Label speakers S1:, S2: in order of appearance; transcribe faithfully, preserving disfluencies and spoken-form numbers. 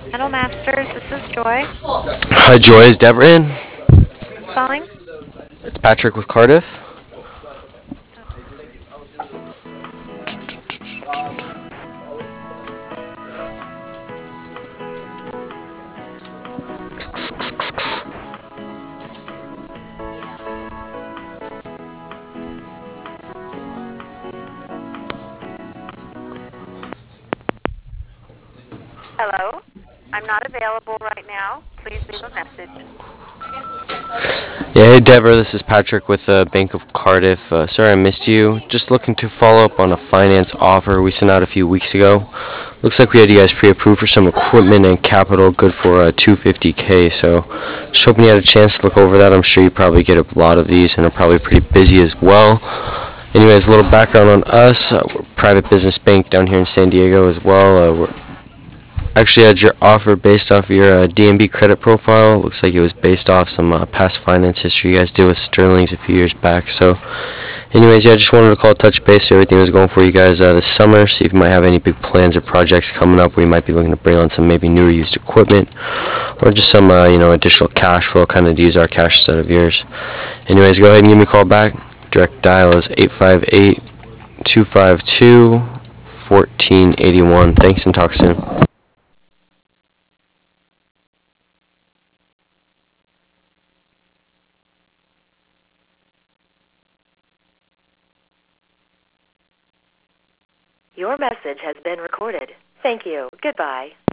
S1: Metal Masters, this is Joy.
S2: Hi, Joy. Is Deborah in?
S1: Who's calling?
S2: It's Patrick with Cardiff.
S1: Hello. I'm not available right now. Please leave a message.
S2: Yeah, hey, Deborah. This is Patrick with uh, Bank of Cardiff. Uh, sorry I missed you. Just looking to follow up on a finance offer we sent out a few weeks ago. Looks like we had you guys pre-approved for some equipment and capital, good for uh, two hundred fifty k. So, just hoping you had a chance to look over that. I'm sure you probably get a lot of these and are probably pretty busy as well. Anyways, a little background on us. Uh, we're a private business bank down here in San Diego as well. Uh, we're actually had your offer based off your uh, D N B credit profile. Looks like it was based off some uh, past finance history you guys did with Sterling's a few years back. So, anyways, yeah, I just wanted to call touch base, see everything was going for you guys uh, this summer. See if you might have any big plans or projects coming up where you might be looking to bring on some maybe newer used equipment, or just some uh, you know additional cash flow, kind of to use our cash instead of yours. Anyways, go ahead and give me a call back. Direct dial is eight five eight, two five two, one four eight one. Thanks and talk soon.
S1: Your message has been recorded. Thank you. Goodbye.